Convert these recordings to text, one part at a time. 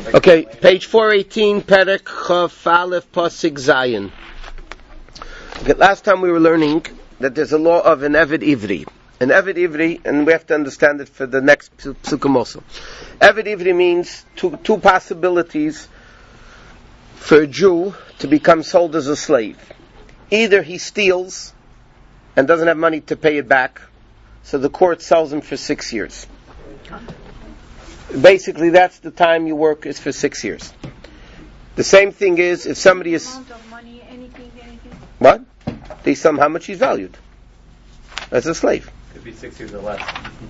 Okay, page 418, Perek Chaf Aleph Pasuk Zayin. Okay, last time we were learning that there's a law of an Eved Ivri. An Eved Ivri, and we have to understand it for the next psukim also. Eved Ivri means two possibilities for a Jew to become sold as a slave. Either he steals and doesn't have money to pay it back, so the court sells him for 6 years. Basically, that's the time you work is for 6 years. The same thing is if somebody is... Amount of money, anything. What? They sell him how much he's valued. As a slave. Could be 6 years or less.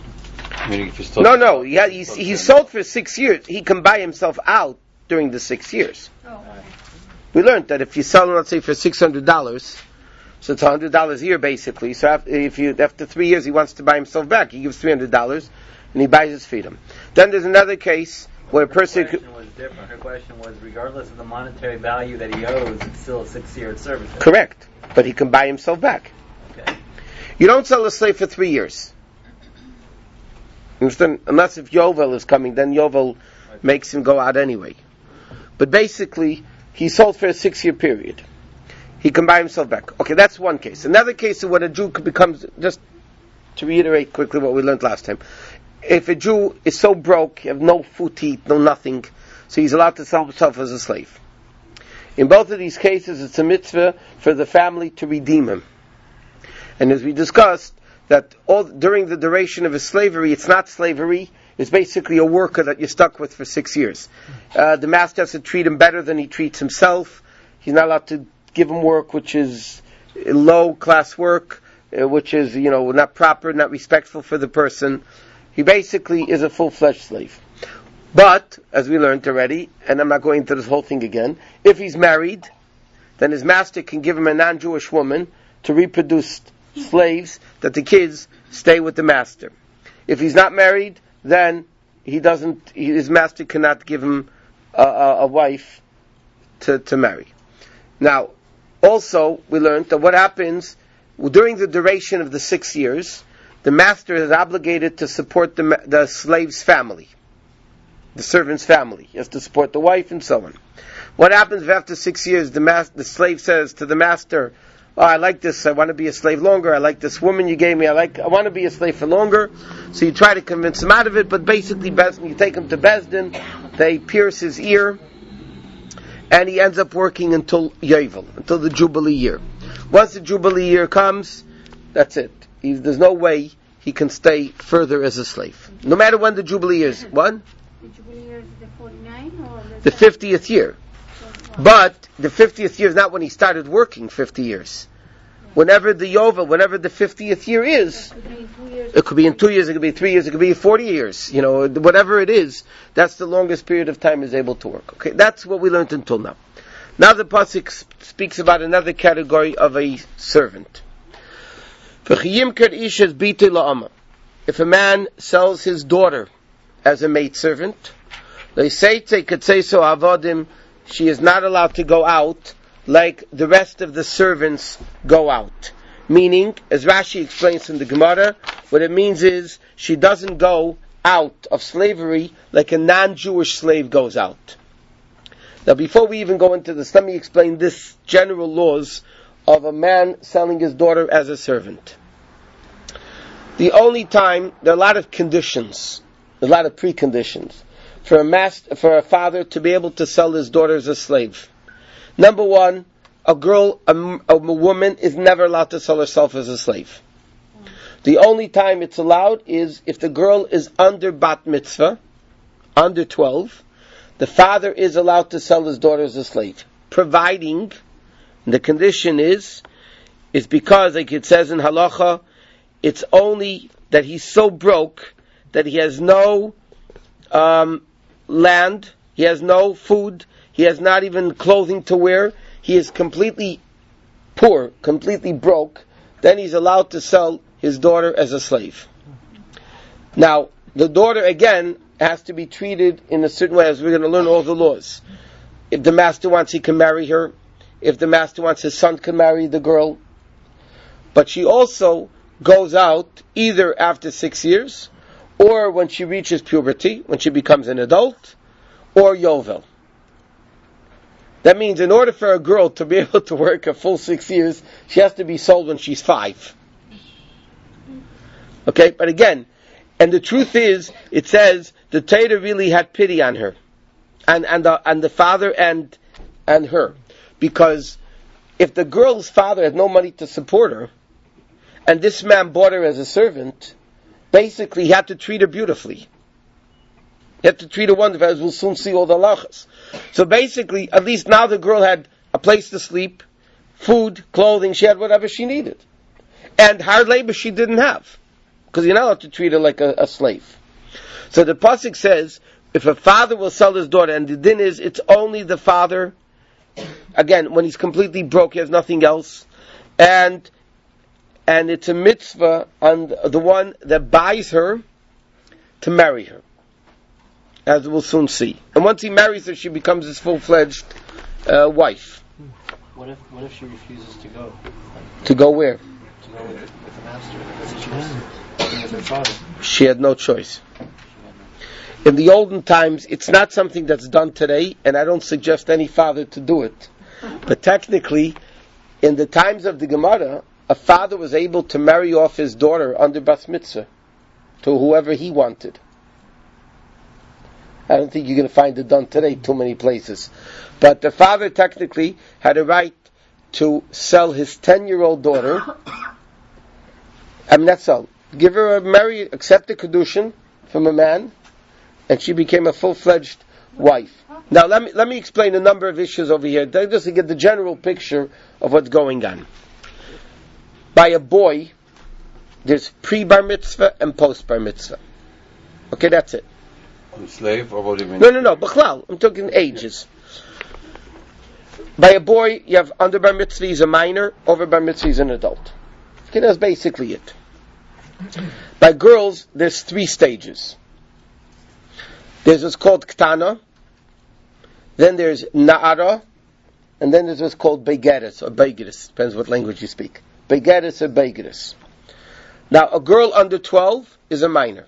No. He's sold for 6 years. He can buy himself out during the 6 years. Oh. We learned that if you sell him, let's say, for $600, so it's $100 a year basically. So after 3 years he wants to buy himself back, he gives $300 and he buys his freedom. Then there's another case where a person... Her question was different. Her question was, regardless of the monetary value that he owes, it's still a 6-year service. Correct. But he can buy himself back. Okay. You don't sell a slave for 3 years. Understand? Unless if Yovel is coming, then Yovel makes him go out anyway. But basically, he's sold for a 6-year period. He can buy himself back. Okay, that's one case. Another case is when a Jew becomes, just to reiterate quickly what we learned last time. If a Jew is so broke, you have no food to eat, no nothing, so he's allowed to sell himself as a slave. In both of these cases, it's a mitzvah for the family to redeem him. And as we discussed, that during the duration of his slavery, it's not slavery, it's basically a worker that you're stuck with for 6 years. The master has to treat him better than he treats himself. He's not allowed to give him work which is low class work, which is, not proper, not respectful for the person. He basically is a full-fledged slave. But, as we learned already, and I'm not going into this whole thing again, if he's married, then his master can give him a non-Jewish woman to reproduce slaves, that the kids stay with the master. If he's not married, then his master cannot give him a wife to marry. Now, also, we learned that what happens during the duration of the 6 years, the master is obligated to support the slave's family, the servant's family. He has to support the wife and so on. What happens if after 6 years the slave says to the master, "Oh, I like this, I want to be a slave longer, I like this woman you gave me, I want to be a slave for longer." So you try to convince him out of it, but basically you take him to Bezdin, they pierce his ear, and he ends up working until Yovel, until the Jubilee year. Once the Jubilee year comes, that's it. There's no way he can stay further as a slave. No matter when the Jubilee year is. What? The Jubilee year is the 49 or the 50th year. But the 50th year is not when he started working 50 years. Whenever the 50th year is, it could be in 2 years, it could be 3 years, it could be 40 years. Whatever it is, that's the longest period of time he's able to work. Okay, that's what we learned until now. Now the pasuk speaks about another category of a servant. If a man sells his daughter as a maidservant, she is not allowed to go out like the rest of the servants go out. Meaning, as Rashi explains in the Gemara, what it means is she doesn't go out of slavery like a non-Jewish slave goes out. Now before we even go into this, let me explain this general laws of a man selling his daughter as a servant. The only time, there are a lot of conditions, a lot of preconditions, for a father to be able to sell his daughter as a slave. Number one, a woman is never allowed to sell herself as a slave. The only time it's allowed is if the girl is under bat mitzvah, under 12, the father is allowed to sell his daughter as a slave, providing the condition is because, like it says in halacha, it's only that he's so broke that he has no land, he has no food, he has not even clothing to wear, he is completely poor, completely broke, then he's allowed to sell his daughter as a slave. Now, the daughter again has to be treated in a certain way, as we're going to learn all the laws. If the master wants, he can marry her. If the master wants, his son can marry the girl. But she also goes out either after 6 years, or when she reaches puberty, when she becomes an adult, or Yovel. That means in order for a girl to be able to work a full 6 years, she has to be sold when she's 5. Okay, but again, and the truth is, it says the Torah really had pity on her, and the father and her, because if the girl's father had no money to support her, and this man bought her as a servant, basically he had to treat her beautifully. He had to treat her wonderfully, as we'll soon see all the halachas. So basically, at least now the girl had a place to sleep, food, clothing, she had whatever she needed. And hard labor she didn't have, because you're not allowed to treat her like a slave. So the pasuk says, if a father will sell his daughter, and the din is, it's only the father, again, when he's completely broke, he has nothing else, and it's a mitzvah on the one that buys her to marry her, as we'll soon see. And once he marries her, she becomes his full-fledged wife. What if she refuses to go? To go where? To go with the master, because she was living with her father. She had no choice. In the olden times, it's not something that's done today, and I don't suggest any father to do it. But technically, in the times of the Gemara, a father was able to marry off his daughter under bas mitzvah to whoever he wanted. I don't think you're going to find it done today too many places. But the father technically had a right to sell his 10-year-old daughter. Not sell. Give her accept a kedushin from a man, and she became a full-fledged wife. Now let me explain a number of issues over here, just to get the general picture of what's going on. By a boy, there's pre-bar mitzvah and post-bar mitzvah. Okay, that's it. Slave, or what do you mean? No, B'chlal, I'm talking ages. By a boy, you have under bar mitzvah he's a minor, over bar mitzvah he's an adult. Okay, that's basically it. By girls, there's 3 stages. There's what's called ktana, then there's na'ara, and then there's what's called begeres, or begeres, depends what language you speak. Begeres or begeres. Now, a girl under 12 is a minor.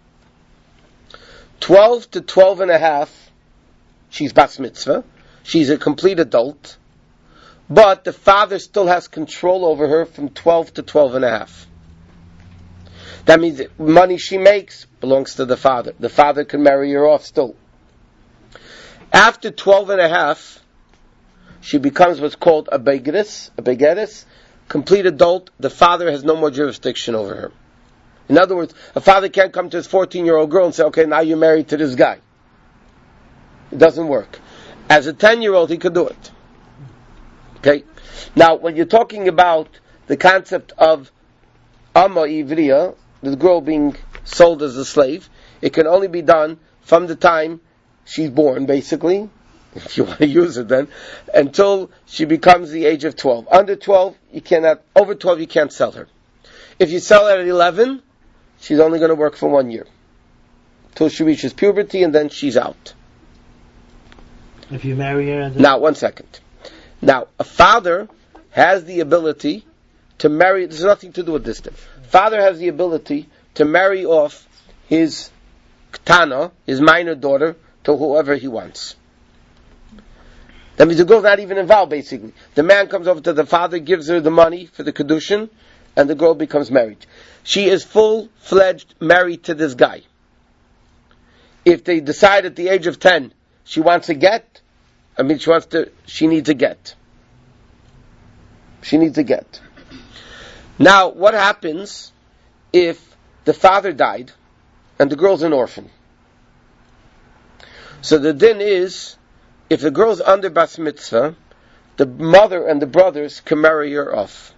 12 to 12 and a half, she's bas mitzvah, she's a complete adult, but the father still has control over her from 12 to 12 and a half. That means that money she makes belongs to the father. The father can marry her off still. After 12 and a half, she becomes what's called a begeres, complete adult. The father has no more jurisdiction over her. In other words, a father can't come to his 14-year-old girl and say, okay, now you're married to this guy. It doesn't work. As a 10-year-old, he could do it. Okay? Now, when you're talking about the concept of Amma Ivriya, the girl being sold as a slave, it can only be done from the time she's born, basically, if you want to use it then, until she becomes the age of 12. Under 12, you cannot, over 12, you can't sell her. If you sell her at 11, she's only going to work for 1 year, till she reaches puberty, and then she's out. If you marry her... Now, 1 second. Now, a father has the ability to marry, there's nothing to do with this thing. Father has the ability to marry off his ktana, his minor daughter, to whoever he wants. That means the girl's not even involved, basically. The man comes over to the father, gives her the money for the kedushin, and the girl becomes married. She is full-fledged married to this guy. If they decide at the age of 10 she wants a get, she needs a get. She needs a get. Now, what happens if the father died and the girl's an orphan? So the din is, if the girl's under bas mitzvah, the mother and the brothers can marry her off.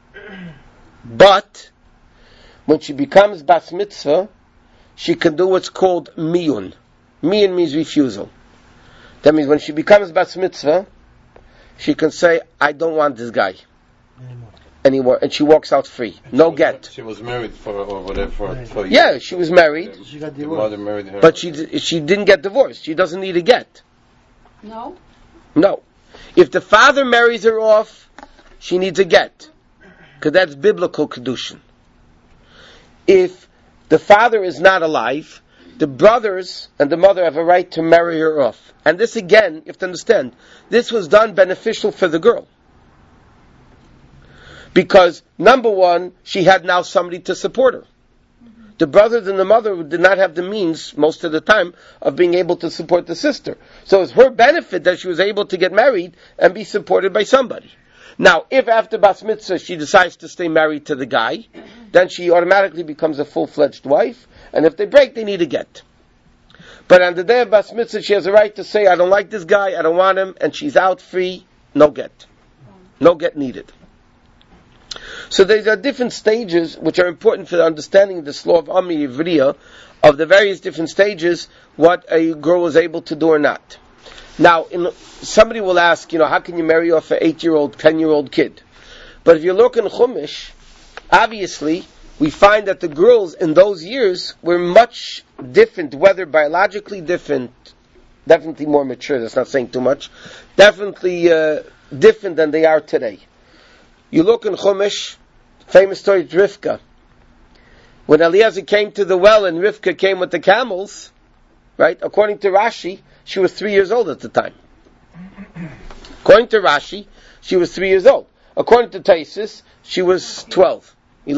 But when she becomes bas mitzvah, she can do what's called miyun. Miyun means refusal. That means when she becomes bas mitzvah, she can say, I don't want this guy anymore, and she walks out free. No get. She was married for years. Yeah, she was married. She got The divorced. mother married her. But she didn't get divorced. She doesn't need a get. No? No. If the father marries her off, she needs a get. Because that's biblical kedushin. If the father is not alive, the brothers and the mother have a right to marry her off. And this again, you have to understand, this was done beneficial for the girl. Because, number one, she had now somebody to support her. The brothers and the mother did not have the means, most of the time, of being able to support the sister. So it's her benefit that she was able to get married and be supported by somebody. Now, if after Bas Mitzvah she decides to stay married to the guy, then she automatically becomes a full-fledged wife, and if they break, they need a get. But on the day of Bas Mitzvah, she has a right to say, I don't like this guy, I don't want him, and she's out free, no get. No get needed. So there are different stages which are important for understanding this law of Ami Ivriya, of the various different stages, what a girl is able to do or not. Now, somebody will ask, how can you marry off an 8-year-old, 10-year-old kid? But if you look in Chumash, obviously, we find that the girls in those years were much different, whether biologically different, definitely more mature, that's not saying too much, definitely different than they are today. You look in Chumash, famous story of Rivka. When Eliezer came to the well and Rivka came with the camels, right, according to Rashi, she was 3 years old at the time. According to Rashi, she was 3 years old. According to Taisus, she was 12.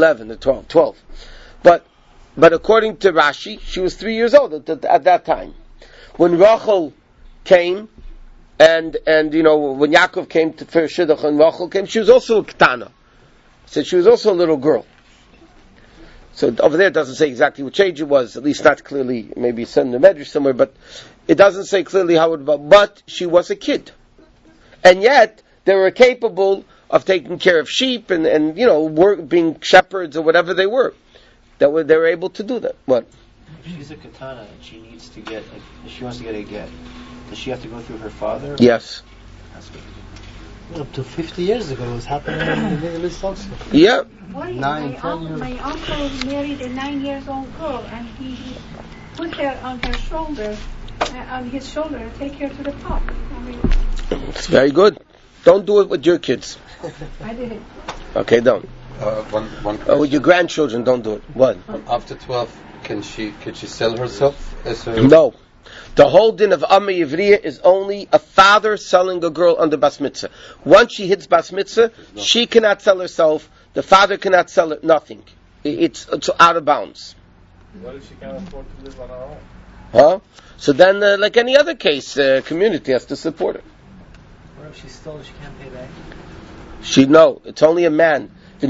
But according to Rashi, she was 3 years old at that time. When Rachel came, and when Yaakov came for Shidduch and Rachel came, she was also a Ketana. So she was also a little girl. So over there it doesn't say exactly which age it was, at least not clearly, maybe it's in the Medrash somewhere, but it doesn't say clearly how it was, but she was a kid. And yet, they were capable of taking care of sheep and being shepherds or whatever they were. They were able to do that. What? If she's a katana and she needs to get, if she wants to get a get, does she have to go through her father? Yes. Up to 50 years ago, it was happening in the Middle East also. Yeah. My 9, 10 years. My uncle married a 9-year-old girl, and he put her on her shoulder, on his shoulder, to take her to the pub. It's very good. Don't do it with your kids. I did it. Okay, don't. One question. With your grandchildren, don't do it. What? After 12, could she sell herself as a... No. The whole din of Amma Yivriya is only a father selling a girl under Bas Mitzvah. Once she hits Bas Mitzvah, she cannot sell herself. The father cannot sell it. Nothing. It's out of bounds. What if she can't afford to live on her own? Huh? So then, like any other case, community has to support her. What if she's still, she can't pay back? It's only a man. The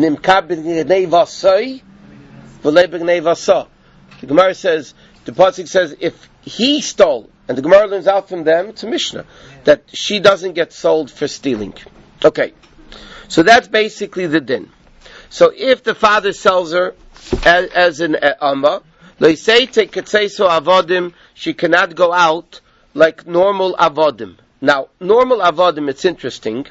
Gemara says, the Pasuk says, if he stole, and the Gemara learns out from them, it's a Mishnah, that she doesn't get sold for stealing. Okay. So that's basically the din. So if the father sells her as an Amma, she cannot go out like normal Avodim. Now, normal Avodim, it's interesting.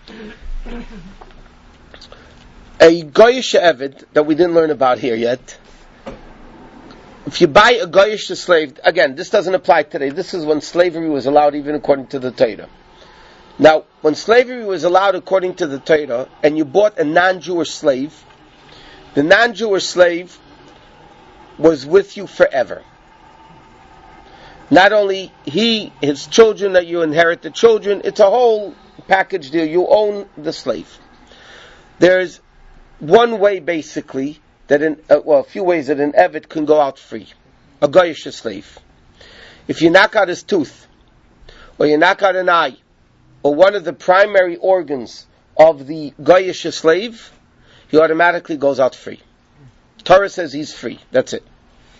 A Goyish Eved, that we didn't learn about here yet, if you buy a Goyish slave, again, this doesn't apply today. This is when slavery was allowed even according to the Torah. Now, when slavery was allowed according to the Torah, and you bought a non-Jewish slave, the non-Jewish slave was with you forever. Not only his children, that you inherit the children, it's a whole package deal. You own the slave. There's one way, basically, that a few ways that an Eved can go out free. A Goyish slave. If you knock out his tooth, or you knock out an eye, or one of the primary organs of the Goyish slave, he automatically goes out free. Torah says he's free. That's it.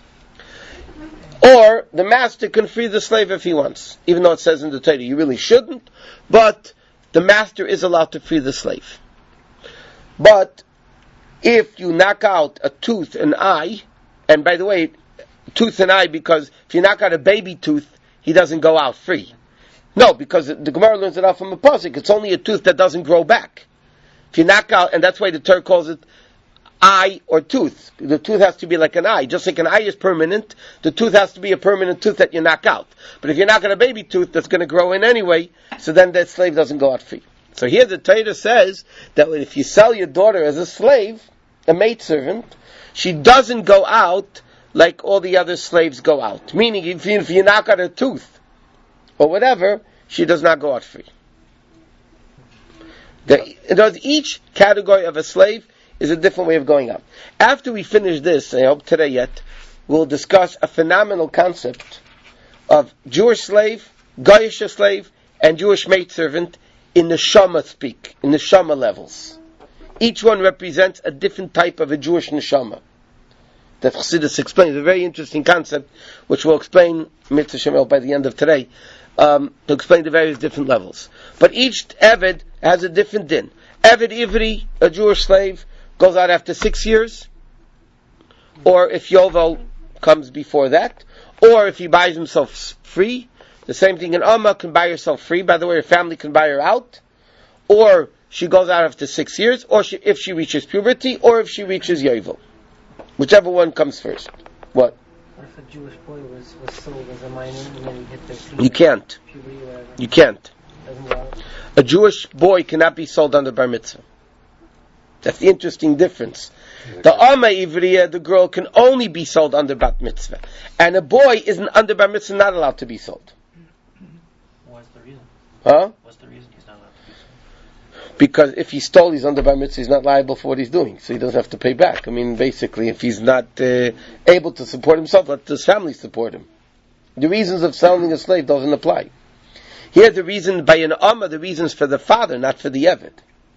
Or the master can free the slave if he wants, even though it says in the Torah you really shouldn't, but the master is allowed to free the slave. But if you knock out a tooth, an eye, and by the way, tooth and eye, because if you knock out a baby tooth, he doesn't go out free. No, because the Gemara learns it out from a pasuk. It's only a tooth that doesn't grow back. If you knock out, and that's why the Torah calls it eye or tooth. The tooth has to be like an eye. Just like an eye is permanent, the tooth has to be a permanent tooth that you knock out. But if you knock out a baby tooth, that's going to grow in anyway, so then that slave doesn't go out free. So here the Torah says that if you sell your daughter as a slave, a maidservant, she doesn't go out like all the other slaves go out. Meaning, if you knock out her tooth, or whatever, she does not go out free. Each category of a slave is a different way of going out. After we finish this, I hope today yet, we'll discuss a phenomenal concept of Jewish slave, Goyish slave, and Jewish maidservant in the Shama speak, in the Shama levels. Each one represents a different type of a Jewish neshama. That Chassidus explains, a very interesting concept, which we'll explain, Mitzvah Shemel, by the end of today, to explain the various different levels. But each Eved has a different din. Eved Ivri, a Jewish slave, goes out after 6 years, or if Yovel comes before that, or if he buys himself free. The same thing, an Amma can buy herself free. By the way, her family can buy her out, or she goes out after 6 years, or if she reaches puberty, or if she reaches Yovel. Whichever one comes first. What? What if a Jewish boy was sold as a minor and then he hit the You can't. puberty or whatever? You can't. Doesn't matter. A Jewish boy cannot be sold under bar mitzvah. That's the interesting difference. The Amma Ivriya, the girl, can only be sold under bat mitzvah. And a boy isn't under bar mitzvah, not allowed to be sold. What's the reason? Huh? What's the reason he's not allowed to do so? Because if he stole, he's under bar mitzvah, he's not liable for what he's doing. So he doesn't have to pay back. I mean, basically, if he's not able to support himself, let his family support him. The reasons of selling a slave doesn't apply. Here, the reason by an Amma, the reason is for the father, not for the Eved.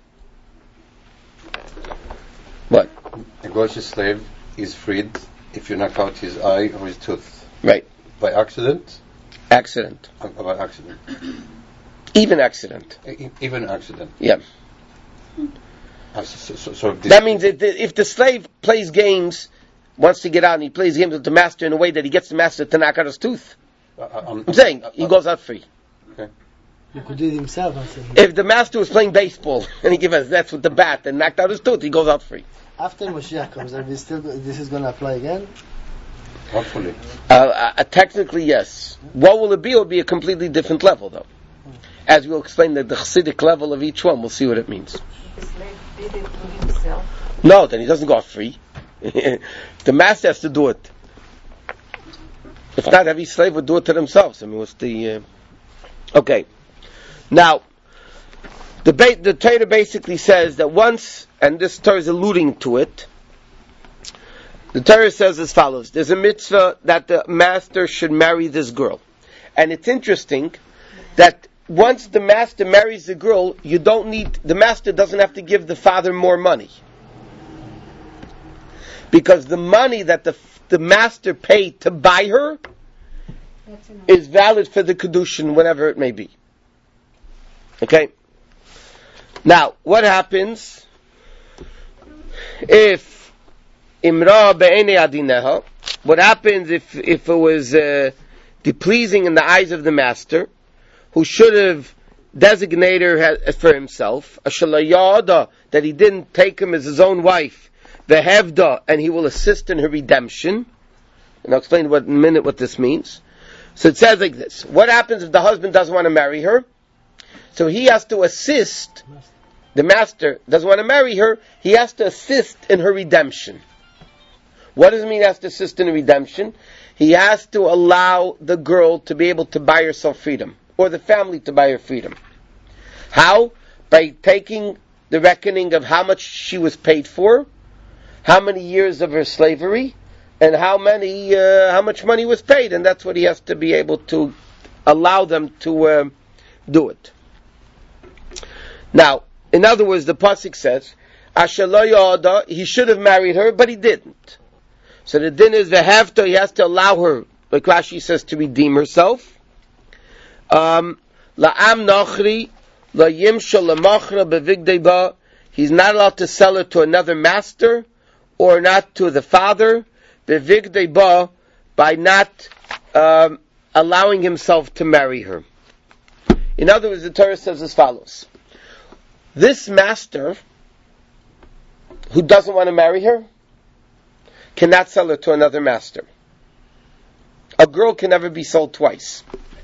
What? A Goyish slave is freed if you knock out his eye or his tooth. Right. By accident? Accident. By accident. Even accident. Even accident. Yeah. So That means if the slave plays games, wants to get out and he plays games with the master in a way that he gets the master to knock out his tooth, I'm saying he goes out free. Okay. He could do it himself. If the master was playing baseball and he gave us that's with the bat and knocked out his tooth, he goes out free. After Moshiach comes, are we still, this is going to apply again? Hopefully. Technically, yes. What will it be? It will be a completely different level, though. As we'll explain the Chassidic level of each one, we'll see what it means. The slave did it to himself. No, then he doesn't go out free. The master has to do it. If not, every slave would do it to themselves. I mean, what's the... Okay. Now, the Torah basically says that once, and this Torah is alluding to it, the Torah says as follows: there's a mitzvah that the master should marry this girl. And it's interesting that once the master marries the girl, the master doesn't have to give the father more money. Because the money that the master paid to buy her is valid for the kedushin, whatever it may be. Okay? Now, what happens if Imra be'ene adineha? What happens if it was displeasing in the eyes of the master, who should have designated her for himself, a shalayada, that he didn't take him as his own wife, vehevda, and he will assist in her redemption. And I'll explain in a minute what this means. So it says like this: what happens if the husband doesn't want to marry her? So he has to assist. The master doesn't want to marry her. He has to assist in her redemption. What does it mean he has to assist in her redemption? He has to allow the girl to be able to buy herself freedom, or the family to buy her freedom. How? By taking the reckoning of how much she was paid for, how many years of her slavery, and how much money was paid, and that's what he has to be able to allow them to do it. Now, in other words, the pasuk says, "Asher lo yada," he should have married her, but he didn't. So the din is vehevta, he has to allow her, like Rashi says, to redeem herself. La'am nachri, la'yimshal la'machra bevigdei ba. He's not allowed to sell her to another master, or not to the father, bevigdei ba, by not allowing himself to marry her. In other words, the Torah says as follows: this master, who doesn't want to marry her, cannot sell her to another master. A girl can never be sold twice.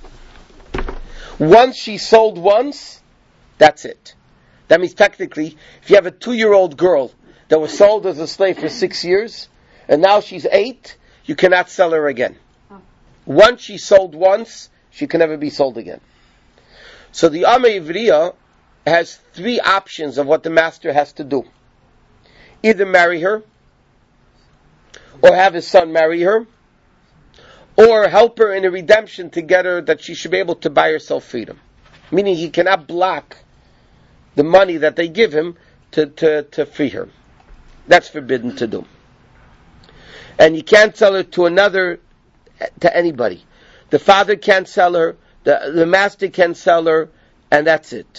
Once she's sold once, that's it. That means technically, if you have a 2-year-old girl that was sold as a slave for 6 years, and now she's 8, you cannot sell her again. Once she's sold once, she can never be sold again. So the Amma Ivriya has three options of what the master has to do. Either marry her, or have his son marry her, or help her in a redemption to get her that she should be able to buy herself freedom. Meaning he cannot block the money that they give him to free her. That's forbidden to do. And you can't sell her to anybody. The father can't sell her, the master can't sell her, and that's it.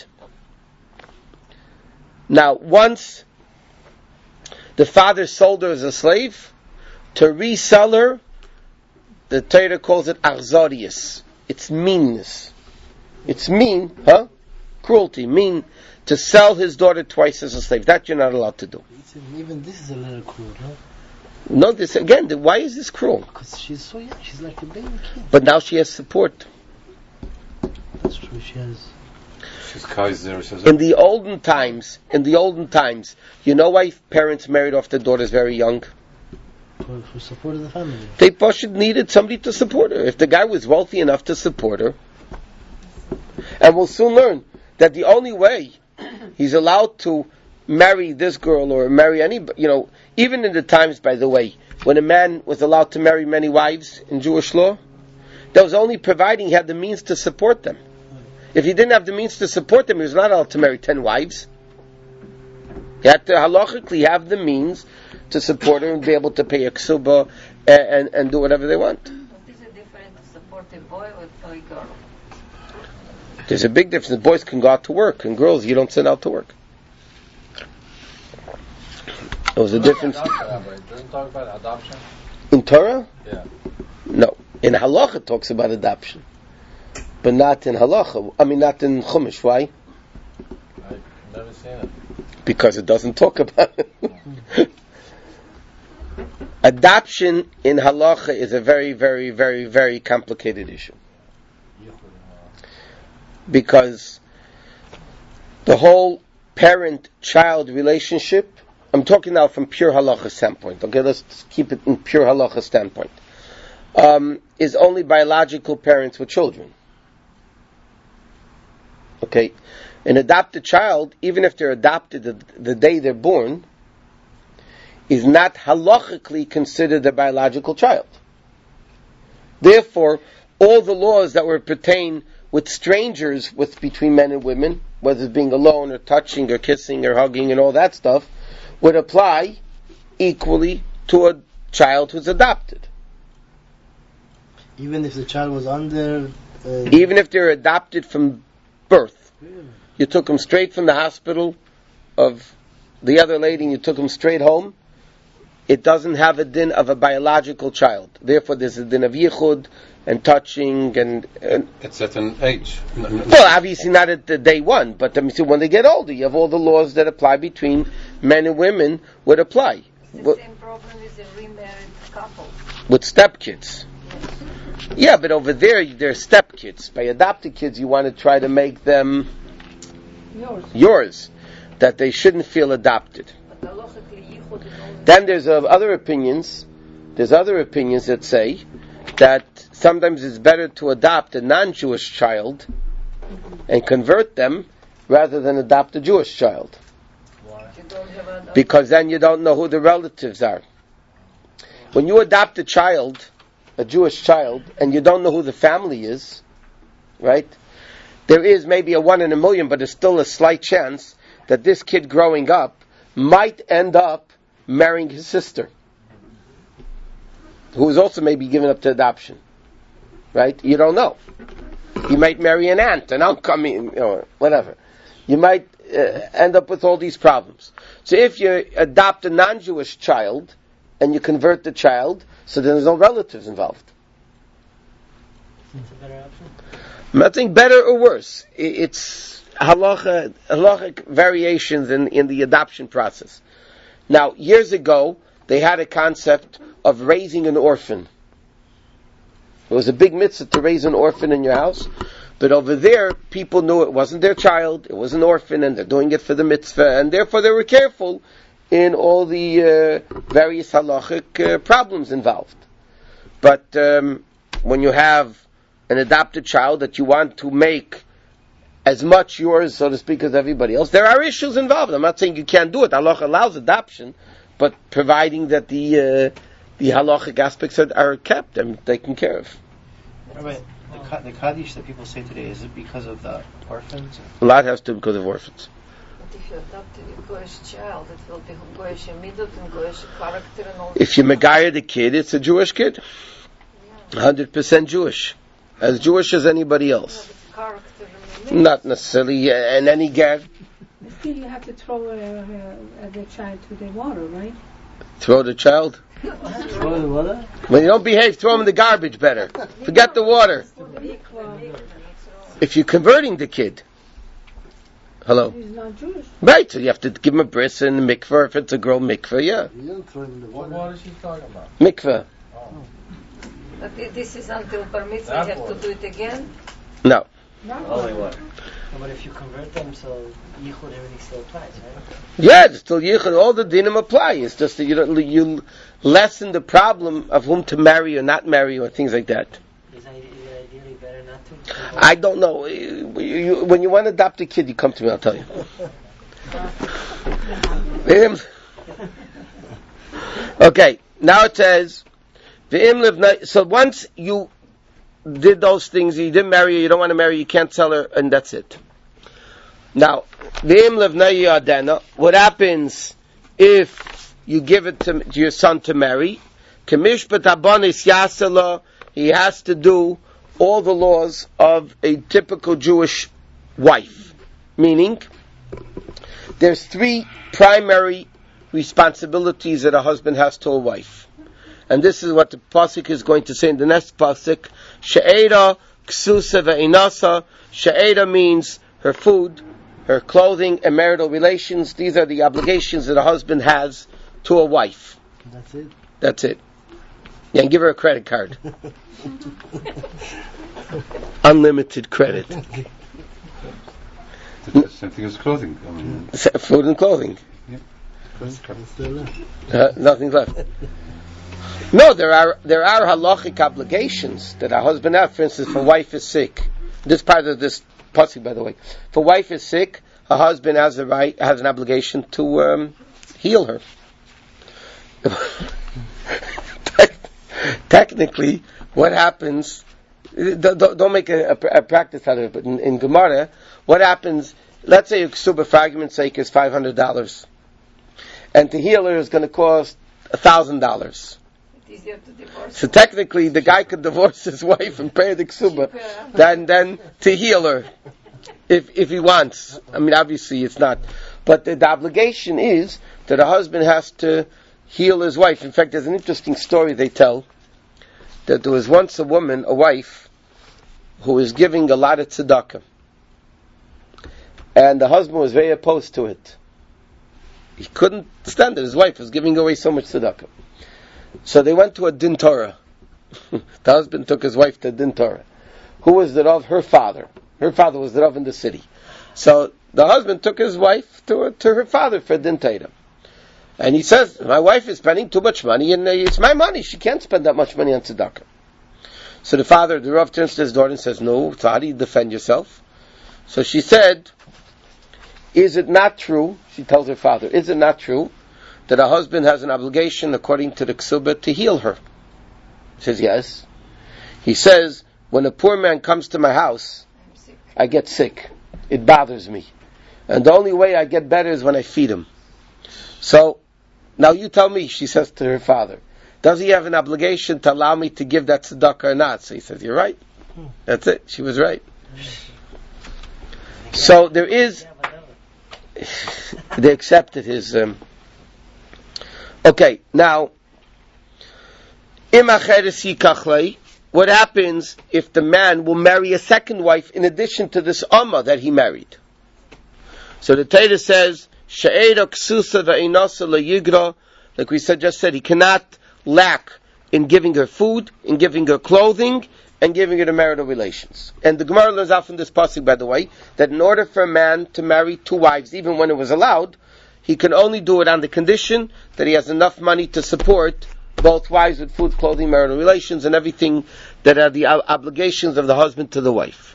Now, once the father sold her as a slave, to resell her, the Torah calls it achzarius. It's meanness. It's mean, cruelty, mean to sell his daughter twice as a slave. That you're not allowed to do. Even this is a little cruel, no? No, this again. Why is this cruel? Because she's so young. She's like a baby kid. But now she has support. That's true. She has. She's Kaiser. In the olden times, you know why parents married off their daughters very young? For support of the family. They needed somebody to support her. If the guy was wealthy enough to support her, and we'll soon learn that the only way he's allowed to marry this girl or marry anybody, even in the times, by the way, when a man was allowed to marry many wives in Jewish law, that was only providing he had the means to support them. If he didn't have the means to support them, he was not allowed to marry 10 wives. He had to halachically have the means to support her and be able to pay a ksuba and do whatever they want. What is the difference to support a boy or a girl? There's a big difference. Boys can go out to work, and girls you don't send out to work. There was a difference. It doesn't talk about adoption? In Torah? Yeah. No. In Halacha it talks about adoption. But not in Halacha. Not in Chumash. Why? I've never seen it. Because it doesn't talk about it. Adoption in Halacha is a very, very, very, very complicated issue. Because the whole parent-child relationship, I'm talking now from pure halacha standpoint, okay, let's keep it in pure halacha standpoint, is only biological parents with children. Okay, an adopted child, even if they're adopted the day they're born, is not halachically considered a biological child. Therefore, all the laws that were pertain with strangers, between men and women, whether it's being alone or touching or kissing or hugging and all that stuff, would apply equally to a child who's adopted. Even if the child was under... Even if they're adopted from birth. You took them straight from the hospital of the other lady and you took them straight home, it doesn't have a din of a biological child. Therefore there's a din of yichud and touching and it's at an age. Well, obviously not at the day one, but when they get older, you have all the laws that apply between men and women would apply. It's the same problem with a remarried couple. With stepkids. Yeah, but over there, they're stepkids. By adopted kids, you want to try to make them yours. That they shouldn't feel adopted. Then there's other opinions. There's other opinions that say that sometimes it's better to adopt a non-Jewish child and convert them rather than adopt a Jewish child. Why? Because then you don't know who the relatives are. When you adopt a child, a Jewish child, and you don't know who the family is, right? There is maybe a 1 in a million, but there's still a slight chance that this kid growing up might end up marrying his sister, who is also maybe given up to adoption. Right? You don't know. You might marry an aunt, an uncle, whatever. You might end up with all these problems. So if you adopt a non-Jewish child and you convert the child, so then there's no relatives involved. It's a better option. I'm not saying better or worse. It's halachic variations in the adoption process. Now, years ago, they had a concept of raising an orphan. It was a big mitzvah to raise an orphan in your house, but over there, people knew it wasn't their child, it was an orphan, and they're doing it for the mitzvah, and therefore they were careful in all the various halachic problems involved. But when you have an adopted child that you want to make as much yours, so to speak, as everybody else, there are issues involved. I'm not saying you can't do it. Allah allows adoption, but providing that the halachic aspects are kept and taken care of. Right. The Kaddish that people say today, is it because of the orphans? A lot has to do because of orphans. But if you adopted a Goyish child, it will be Goyish midot and Goyish character and all. If you megayah the kid, it's a Jewish kid. 100% Jewish. As Jewish as anybody else. Not necessarily in any ger. Still, you have to throw the child to the water, right? Throw the child? Throw the water? When you don't behave, throw him in the garbage better. Forget the water. If you're converting the kid. Hello? He's not Jewish. Right, so you have to give him a bris and a mikveh. If it's a girl, mikveh, yeah. You don't throw him in the What water. water is she talking about? Mikveh. But this is until permits, we have to do it again. No. Holy water. But if you convert them, so yichud, everything still applies, right? Yeah, it's still yichud. All the dinim apply. It's just that you lessen the problem of whom to marry or not marry or things like that. Is it ideally better not to? I don't know. When you want to adopt a kid, you come to me, I'll tell you. Okay, now it says, so once you did those things, you didn't marry her, you don't want to marry her, you can't sell her, and that's it. Now, what happens if you give it to your son to marry? He has to do all the laws of a typical Jewish wife. Meaning, there's 3 primary responsibilities that a husband has to a wife. And this is what the pasuk is going to say in the next pasuk. She'era ksusa ve'inasa. She'era means her food, her clothing, and marital relations. These are the obligations that a husband has to a wife. That's it. That's it. Yeah, and give her a credit card. Unlimited credit. The same thing as clothing. I mean, Food and clothing. That's still left. Nothing left. No, there are halachic obligations that a husband has. For instance, if a wife is sick, this part of this pasuk, by the way, if a wife is sick, a husband has an obligation to heal her. Technically, what happens? Don't make a practice out of it. But in Gemara, what happens? Let's say a ksuba, for argument's sake, is $500, and to heal her is going to cost $1,000. Easier to divorce. So technically, the guy could divorce his wife and pay the ksuba, than to heal her, if he wants. I mean, obviously it's not, but the obligation is that a husband has to heal his wife. In fact, there's an interesting story they tell that there was once a wife, who was giving a lot of tzedakah, and the husband was very opposed to it. He couldn't stand it. His wife was giving away so much tzedakah. So they went to a din Torah. The husband took his wife to a din Torah. Who was the Rav? Her father. Her father was the Rav in the city. So the husband took his wife to her father for a din Torah. And he says, my wife is spending too much money, and it's my money. She can't spend that much money on tzedakah. So the Rav turns to his daughter and says, no, so how do you defend yourself? So she said, is it not true, she tells her father, is it not true that a husband has an obligation, according to the ksuba, to heal her? He says, yes. He says, when a poor man comes to my house, I get sick. It bothers me. And the only way I get better is when I feed him. So, now you tell me, she says to her father, does he have an obligation to allow me to give that tzedakah or not? So he says, you're right. That's it. She was right. So there is... They accepted his... Okay, now, what happens if the man will marry a second wife in addition to this Amma that he married? So the Torah says, like we just said, he cannot lack in giving her food, in giving her clothing, and giving her the marital relations. And the Gemara learns out from this pasuk, by the way, that in order for a man to marry 2 wives, even when it was allowed, he can only do it on the condition that he has enough money to support both wives with food, clothing, marital relations, and everything that are the obligations of the husband to the wife.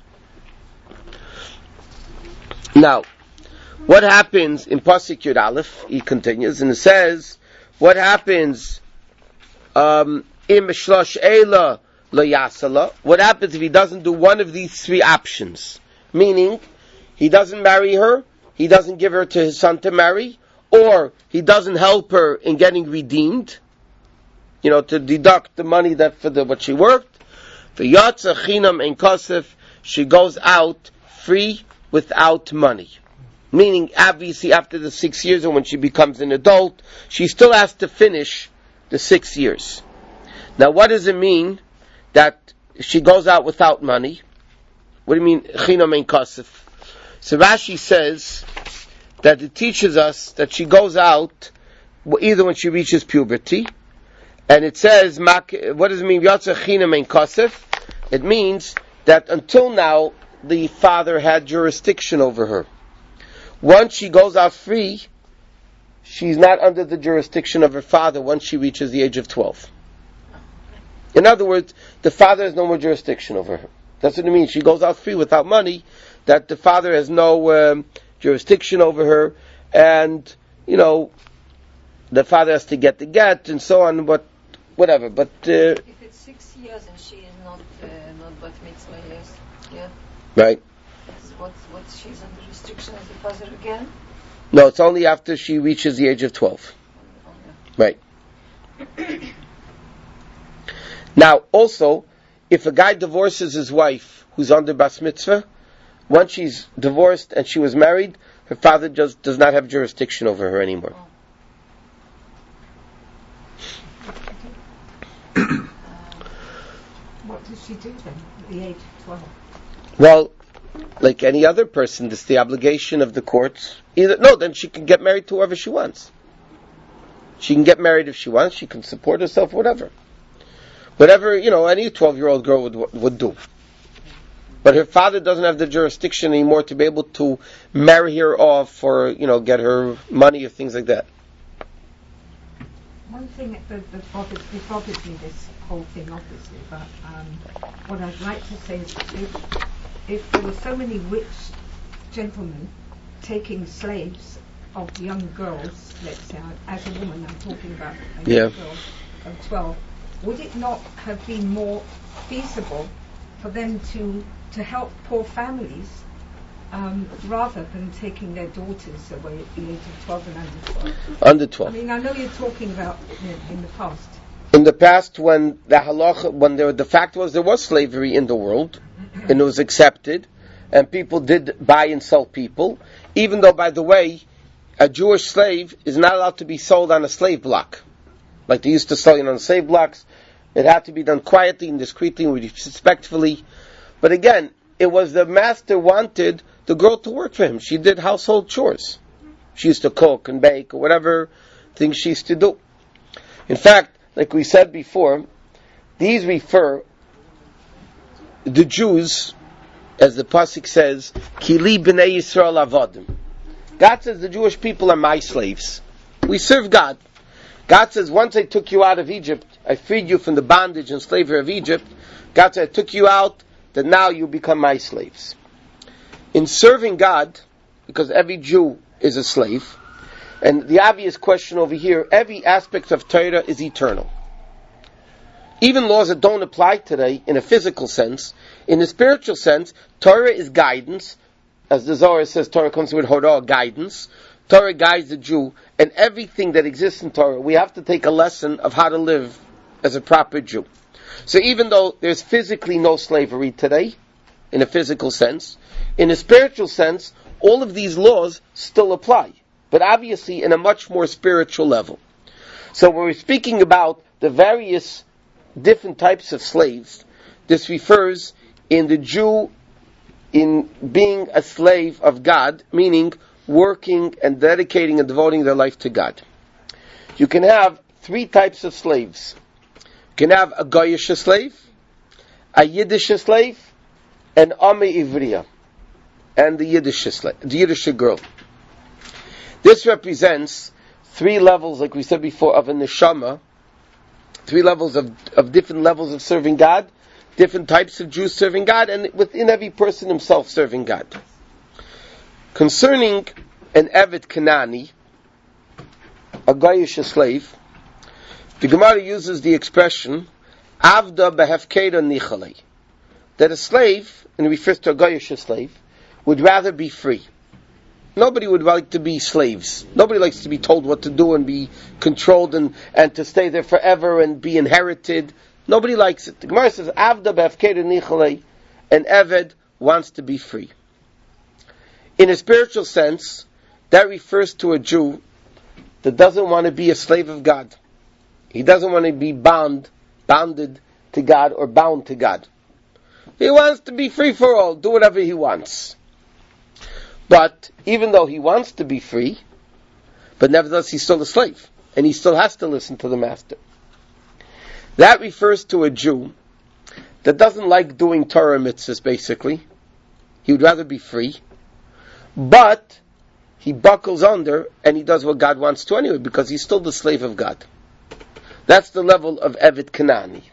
Now, what happens in Pasuk Yud Aleph? He continues, and it says, what happens im shlosh ela lo yasala? What happens if he doesn't do one of these three options? Meaning, he doesn't marry her, he doesn't give her to his son to marry, or he doesn't help her in getting redeemed, to deduct the money that for what she worked. For yatsa chinam ein kasef, she goes out free without money. Meaning, obviously, after the 6 years, and when she becomes an adult, she still has to finish the 6 years. Now, what does it mean that she goes out without money? What do you mean, chinam ein kasef? So Rashi says that it teaches us that she goes out either when she reaches puberty, and it says, what does it mean, yatsa chinam ein kasef? It means that until now, the father had jurisdiction over her. Once she goes out free, she's not under the jurisdiction of her father once she reaches the age of 12. In other words, the father has no more jurisdiction over her. That's what it means. She goes out free without money, that the father has no jurisdiction over her, and, the father has to get the get, and so on, but whatever. But if it's 6 years and she is not bat mitzvah, yes, yeah. Right. What she's under restriction as the father again? No, it's only after she reaches the age of 12. Right. Now, also, if a guy divorces his wife who's under bas mitzvah, once she's divorced and she was married, her father just does not have jurisdiction over her anymore. What does she do then at the age of 12? Well, like any other person, it's the obligation of the courts. Then she can get married to whoever she wants. She can get married if she wants. She can support herself, whatever. Whatever, any 12-year-old girl would do. But her father doesn't have the jurisdiction anymore to be able to marry her off or, get her money or things like that. One thing that bothers me, this whole thing, obviously, but what I'd like to say is if there were so many rich gentlemen taking slaves of young girls, let's say, as a woman, I'm talking about a young girl of 12, would it not have been more feasible for them to help poor families rather than taking their daughters away at the age of 12 and under 12? Under 12. I mean, I know you're talking about in the past. In the past, when the halacha, the fact was there was slavery in the world, and it was accepted, and people did buy and sell people, even though, by the way, a Jewish slave is not allowed to be sold on a slave block. Like they used to sell on slave blocks. It had to be done quietly and discreetly and respectfully. But again, it was the master wanted the girl to work for him. She did household chores. She used to cook and bake or whatever things she used to do. In fact, like we said before, these refer the Jews, as the pasuk says, Kili b'nei Yisrael avodim. God says the Jewish people are my slaves. We serve God. God says, once I took you out of Egypt, I freed you from the bondage and slavery of Egypt. God said, I took you out, that now you become my slaves. In serving God, because every Jew is a slave, and the obvious question over here, every aspect of Torah is eternal. Even laws that don't apply today in a physical sense, in a spiritual sense, Torah is guidance. As the Zohar says, Torah comes with Horah, guidance. Torah guides the Jew, and everything that exists in Torah, we have to take a lesson of how to live as a proper Jew. So even though there's physically no slavery today, in a physical sense, in a spiritual sense, all of these laws still apply, but obviously in a much more spiritual level. So when we're speaking about the various different types of slaves, this refers in the Jew in being a slave of God, meaning working and dedicating and devoting their life to God. You can have three types of slaves. You can have a Goyish slave, a Yiddish slave, and Ame Ivriya, and the Yiddish girl. This represents three levels, like we said before, of a neshama 3 levels of different levels of serving God, different types of Jews serving God, and within every person himself serving God. Concerning an Eved Kanani, a Goyish slave, the Gemara uses the expression Avda behefkeda nichalei, that a slave, and it refers to a Goyish slave, would rather be free. Nobody would like to be slaves. Nobody likes to be told what to do and be controlled and to stay there forever and be inherited. Nobody likes it. The Gemara says Avda behefkeda nichalei, an Eved wants to be free. In a spiritual sense, that refers to a Jew that doesn't want to be a slave of God. He doesn't want to be bounded to God or bound to God. He wants to be free for all, do whatever he wants. But even though he wants to be free, but nevertheless he's still a slave, and he still has to listen to the master. That refers to a Jew that doesn't like doing Torah mitzvahs, basically. He would rather be free, but he buckles under and he does what God wants to anyway, because he's still the slave of God. That's the level of Eved Kanani.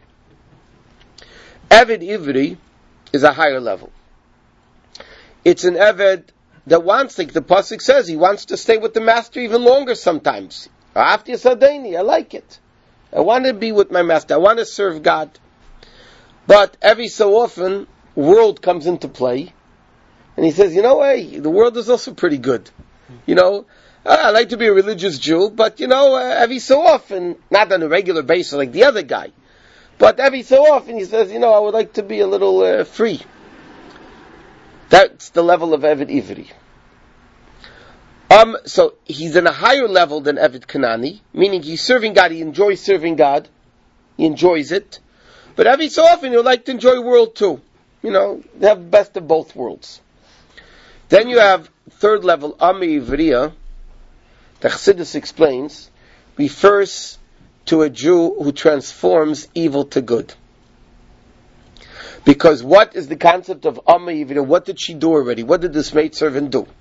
Eved Ivri is a higher level. It's an Eved that wants, like the Pasuk says, he wants to stay with the master even longer sometimes. After Yasadeni, I like it. I want to be with my master. I want to serve God. But every so often, world comes into play, and he says, hey, the world is also pretty good. I like to be a religious Jew, but every so often, not on a regular basis like the other guy, but every so often he says, I would like to be a little free. That's the level of Eved Ivri. So he's in a higher level than Eved Kanani, meaning he's serving God, he enjoys serving God, he enjoys it, but every so often he would like to enjoy world too. Have the best of both worlds. Then you have third level, Ami Ivriya, the Chassidus explains, refers to a Jew who transforms evil to good. Because what is the concept of Ami Ivriya? What did she do already? What did this maidservant do?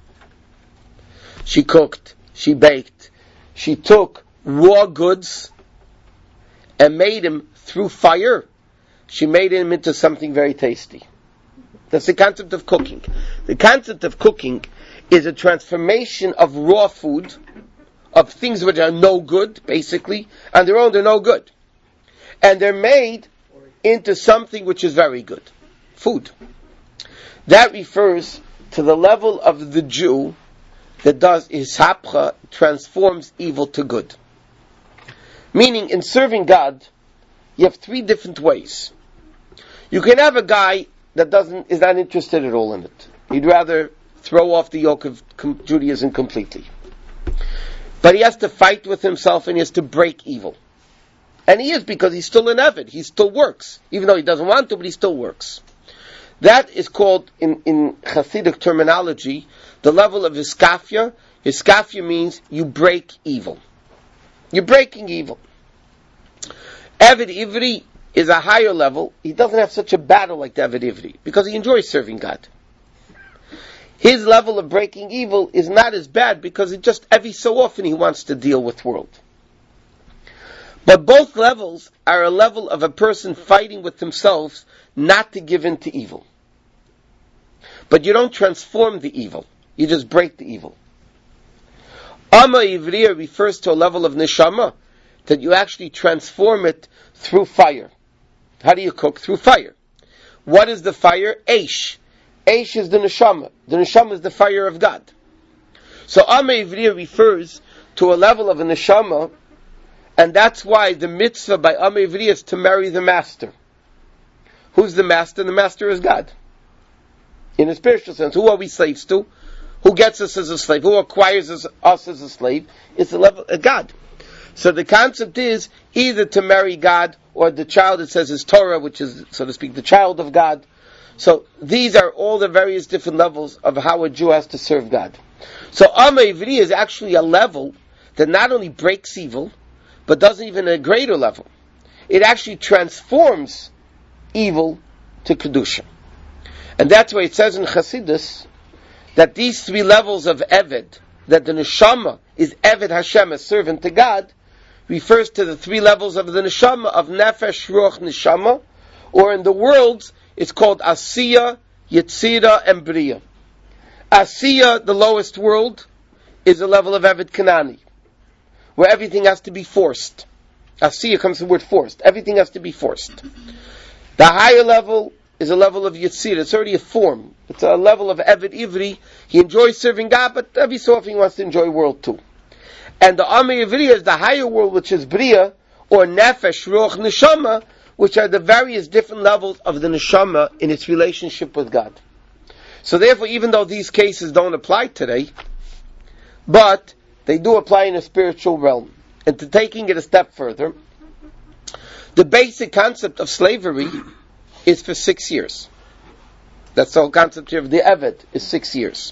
She cooked, she baked, she took raw goods and made them through fire. She made them into something very tasty. That's the concept of cooking. The concept of cooking is a transformation of raw food, of things which are no good, basically. On their own, they're no good. And they're made into something which is very good. Food. That refers to the level of the Jew that does hishapcha, transforms evil to good. Meaning, in serving God, you have 3 different ways. You can have a guy that is not interested at all in it. He'd rather throw off the yoke of Judaism completely. But he has to fight with himself and he has to break evil. And he is, because he's still an Eved. He still works. Even though he doesn't want to, but he still works. That is called, in Hasidic terminology, the level of Hiskafia. Hiskafia means you break evil. You're breaking evil. Eved Ivri is a higher level. He doesn't have such a battle like Eved Ivri, because he enjoys serving God. His level of breaking evil is not as bad, because it just every so often he wants to deal with world. But both levels are a level of a person fighting with themselves not to give in to evil. But you don't transform the evil. You just break the evil. Ama Ivriya refers to a level of neshama, that you actually transform it through fire. How do you cook? Through fire. What is the fire? Eish. Eish is the neshama. The neshama is the fire of God. So Ama Ivriya refers to a level of a neshama, and that's why the mitzvah by Ama Ivriya is to marry the master. Who's the master? The master is God. In a spiritual sense, who are we slaves to? Who gets us as a slave? Who acquires us as a slave? It's the level of God. So the concept is either to marry God, or the child, it says, is Torah, which is, so to speak, the child of God. So these are all the various different levels of how a Jew has to serve God. So Ama Ivri is actually a level that not only breaks evil, but does even a greater level. It actually transforms evil to Kedusha. And that's why it says in Chassidus that these 3 levels of Eved, that the Neshama is Eved Hashem, a servant to God, refers to the three levels of the neshama, of nefesh, ruach, neshama, or in the worlds, it's called Asiya, Yetzira, and Bria. Asiya, the lowest world, is a level of Eved Kanani, where everything has to be forced. Asiya comes from the word forced. Everything has to be forced. The higher level is a level of Yetzira. It's already a form. It's a level of Eved Ivri. He enjoys serving God, but every so often he wants to enjoy world too. And the Amir Ivriya is the higher world, which is Bria, or Nefesh, Ruach, Neshama, which are the various different levels of the Neshama in its relationship with God. So therefore, even though these cases don't apply today, but they do apply in a spiritual realm. And to taking it a step further, the basic concept of slavery is for 6 years. That's the whole concept here of the Eved, is 6 years.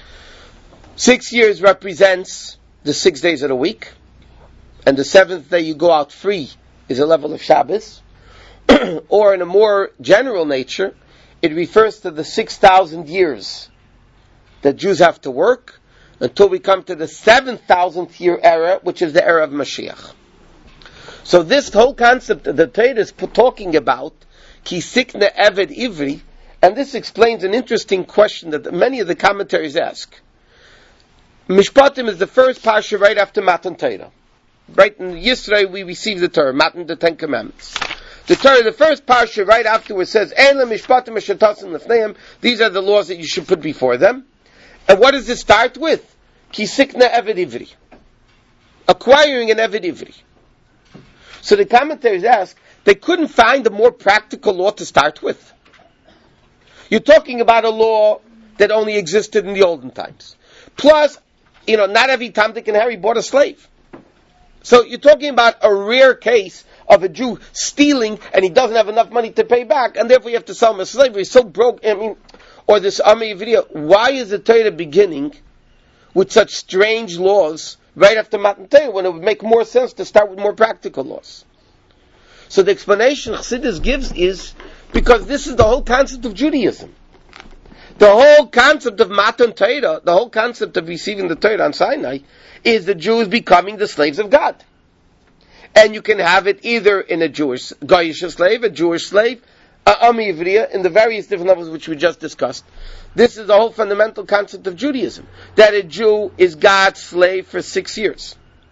6 years represents the 6 days of the week, and the seventh day you go out free is a level of Shabbos, or in a more general nature, it refers to the 6,000 years that Jews have to work until we come to the 7,000th year era, which is the era of Mashiach. So this whole concept that the Torah is talking about, Ki Sikna Eved Ivri, and this explains an interesting question that many of the commentaries ask. Mishpatim is the first parsha right after Matan Torah. Right in Yisrael we receive the Torah, Matan, the Ten Commandments. The Torah, the first parsha right afterwards says, Eila Mishpatim Ashatasim Lefneim, these are the laws that you should put before them. And what does it start with? Ki Sikna Eved Ivri. Acquiring an Eved Ivri. So the commentaries ask, they couldn't find a more practical law to start with. You're talking about a law that only existed in the olden times. Plus, not every Tom, Dick, and Harry bought a slave. So you're talking about a rare case of a Jew stealing and he doesn't have enough money to pay back, and therefore you have to sell him as slavery. He's so broke. Or this Amir video. Why is the Torah beginning with such strange laws right after Matan Torah when it would make more sense to start with more practical laws? So the explanation Chassidus gives is because this is the whole concept of Judaism. The whole concept of Matan Torah, the whole concept of receiving the Torah on Sinai, is the Jews becoming the slaves of God. And you can have it either in a Jewish, Goyish slave, a Jewish slave, Ami Ivriya, in the various different levels which we just discussed. This is the whole fundamental concept of Judaism, that a Jew is God's slave for 6 years.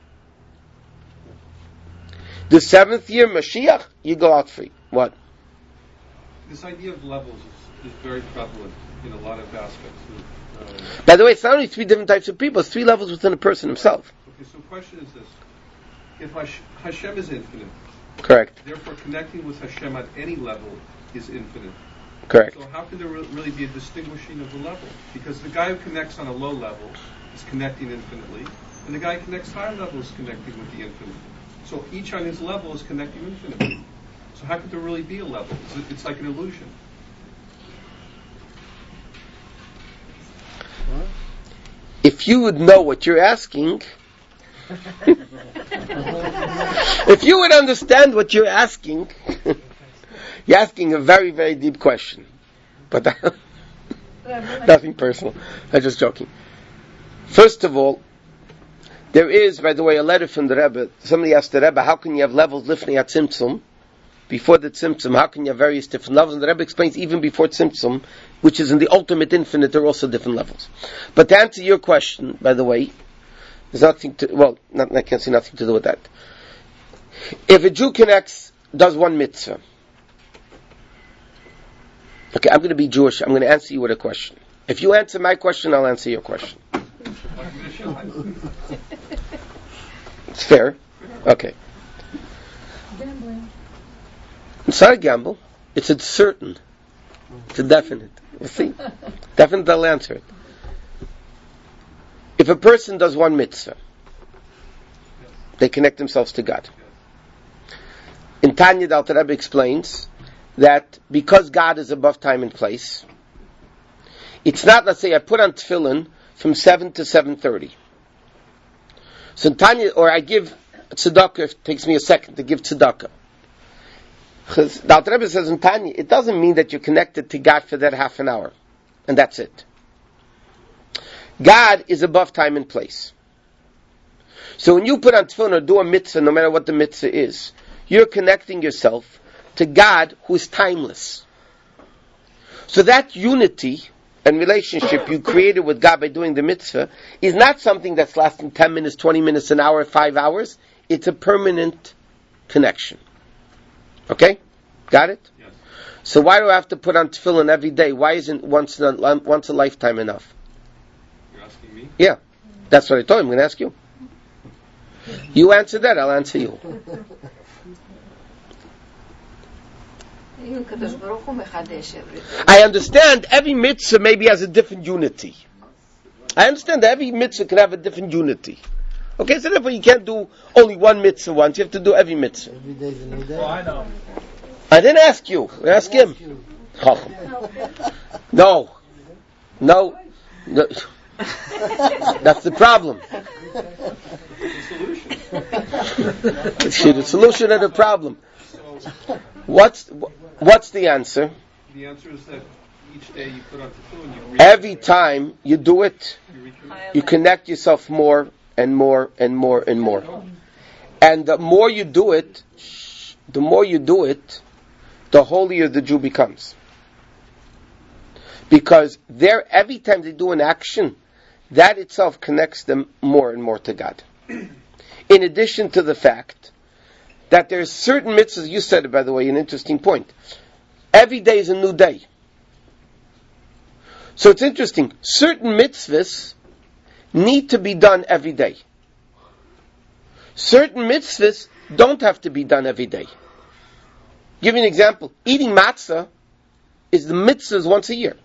The 7th year, Mashiach, you go out free. What? This idea of levels is very prevalent in a lot of aspects. By the way, it's not only 3 different types of people, it's 3 levels within a person himself. Okay, so the question is this. If Hashem is infinite, correct, therefore connecting with Hashem at any level is infinite. Correct. So how can there really be a distinguishing of the level? Because the guy who connects on a low level is connecting infinitely, and the guy who connects higher level is connecting with the infinite. So each on his level is connecting infinitely. So how could there really be a level? It's like an illusion. If you would know what you're asking, if you would understand what you're asking, you're asking a very, very deep question. But nothing personal. I'm just joking. First of all, there is, by the way, a letter from the Rebbe. Somebody asked the Rebbe, how can you have levels lifnei at Tzimtzum? Before the Tzimtzum, how can you have various different levels? And the Rebbe explains, even before Tzimtzum, which is in the ultimate infinite, there are also different levels. But to answer your question, by the way, there's nothing to, I can't say nothing to do with that. If a Jew does one mitzvah, okay, I'm going to be Jewish, I'm going to answer you with a question. If you answer my question, I'll answer your question. It's fair? Okay. Gambling. It's not a gamble. It's a certain. It's a definite. We'll see. Definite, I'll answer it. If a person does one mitzvah, they connect themselves to God. In Tanya, the Alter Rebbe explains that because God is above time and place, it's not, let's say, I put on tefillin from 7 to 7:30. So in Tanya, or I give tzedakah, it takes me a second to give tzedakah. The Alter Rebbe says in Tanya, it doesn't mean that you're connected to God for that half an hour. And that's it. God is above time and place. So when you put on tefillin or do a mitzvah, no matter what the mitzvah is, you're connecting yourself to God who is timeless. So that unity and relationship you created with God by doing the mitzvah is not something that's lasting 10 minutes, 20 minutes, an hour, 5 hours. It's a permanent connection. Okay? Got it? Yes. So why do I have to put on tefillin every day? Why isn't once a lifetime enough? You're asking me? Yeah. That's what I told him. I'm going to ask you. You answer that, I'll answer you. I understand every mitzvah maybe has a different unity. I understand that every mitzvah can have a different unity. Okay, so therefore you can't do only one mitzvah once. You have to do every mitzvah. Every day is a new day. Oh, I know. I didn't ask you. Ask him. No. No. That's the problem. See, the solution to the problem. What's the answer? The answer is that each day you put on tefillin, every time you do it, you connect yourself more and more and more and more. And the more you do it, the holier the Jew becomes. Because every time they do an action, that itself connects them more and more to God. In addition to the fact that there's certain mitzvahs, you said it by the way, an interesting point. Every day is a new day. So it's interesting. Certain mitzvahs need to be done every day. Certain mitzvahs don't have to be done every day. Give you an example. Eating matzah is the mitzvahs once a year.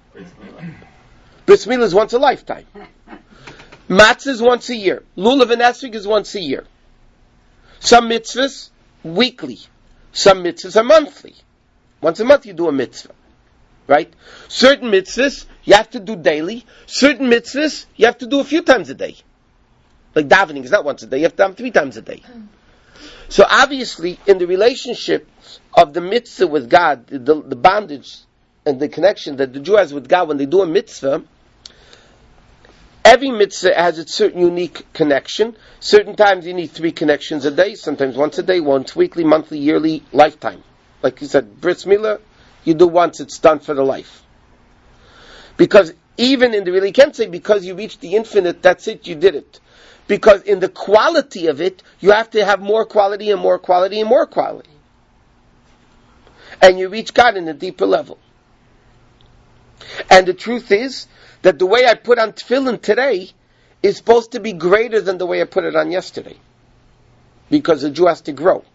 Bris Milah is once a lifetime. Matzah is once a year. Lulav and esrog is once a year. Some mitzvahs, weekly. Some mitzvahs are monthly. Once a month you do a mitzvah. Right? Certain mitzvahs you have to do daily. Certain mitzvahs you have to do a few times a day. Like davening is not once a day, you have to have 3 times a day. So obviously, in the relationship of the mitzvah with God, the bondage and the connection that the Jew has with God when they do a mitzvah, every mitzvah has its certain unique connection. Certain times you need 3 connections a day, sometimes once a day, once weekly, monthly, yearly, lifetime. Like you said, Bris Milah, you do once, it's done for the life. Because even in the you can't say because you reached the infinite, that's it, you did it. Because in the quality of it, you have to have more quality and more quality and more quality. And you reach God in a deeper level. And the truth is that the way I put on tefillin today is supposed to be greater than the way I put it on yesterday. Because the Jew has to grow.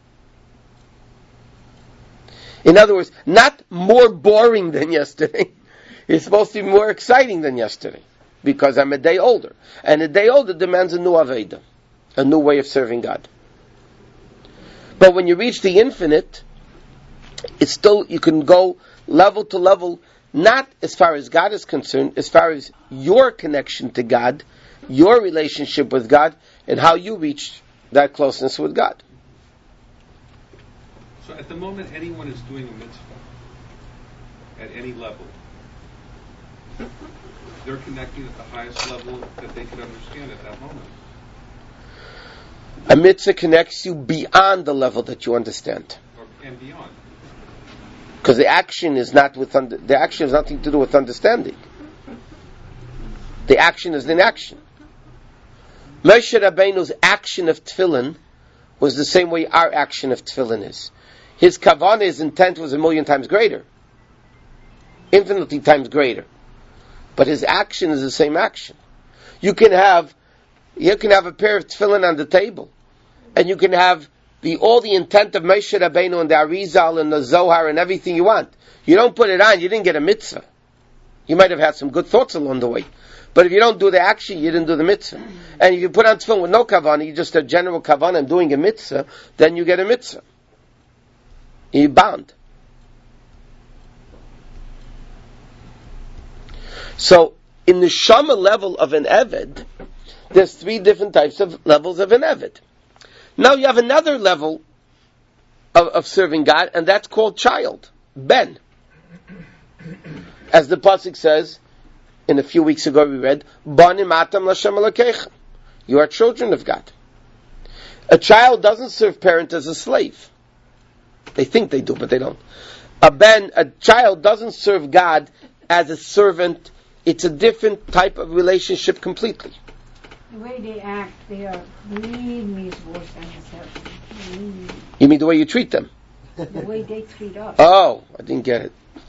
In other words, not more boring than yesterday. It's supposed to be more exciting than yesterday. Because I'm a day older. And a day older demands a new Aveda. A new way of serving God. But when you reach the infinite, it's still, you can go level to level, not as far as God is concerned, as far as your connection to God, your relationship with God, and how you reach that closeness with God. So at the moment anyone is doing a mitzvah, at any level, they're connecting at the highest level that they can understand at that moment. A mitzvah connects you beyond the level that you understand. And beyond. Because the action is not the action has nothing to do with understanding. The action is an action. Moshe Rabbeinu's action of tefillin was the same way our action of tefillin is. His kavanah, his intent was 1,000,000 times greater. Infinitely times greater. But his action is the same action. You can have a pair of tefillin on the table, and you can have all the intent of Moshe Rabbeinu and the Arizal and the Zohar and everything you want. You don't put it on, you didn't get a mitzvah. You might have had some good thoughts along the way. But if you don't do the action, you didn't do the mitzvah. And if you put on tefillin with no kavanah, you just a general kavanah and doing a mitzvah, then you get a mitzvah. You're bound. So, in the Shama level of an Eved, there's 3 different types of levels of an Eved. Now you have another level of serving God, and that's called child, Ben. As the pasuk says, in a few weeks ago we read, Banim atam l'Hashem Elokeichem. You are children of God. A child doesn't serve parent as a slave. They think they do, but they don't. A child doesn't serve God as a servant. It's a different type of relationship completely. The way they act, they are really worse than themselves. You mean the way you treat them? The way they treat us. Oh, I didn't get it.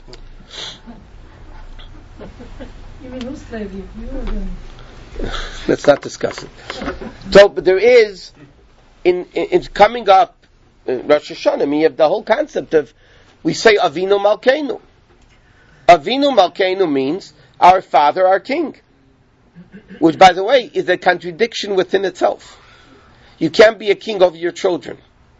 You mean who's slave you? You or them? Let's not discuss it. So, but there is, it's coming up, Rosh Hashanah, I mean, you have the whole concept of, we say Avinu Malkeinu. Avinu Malkeinu means our Father, our King. Which, by the way, is a contradiction within itself. You can't be a king over your children.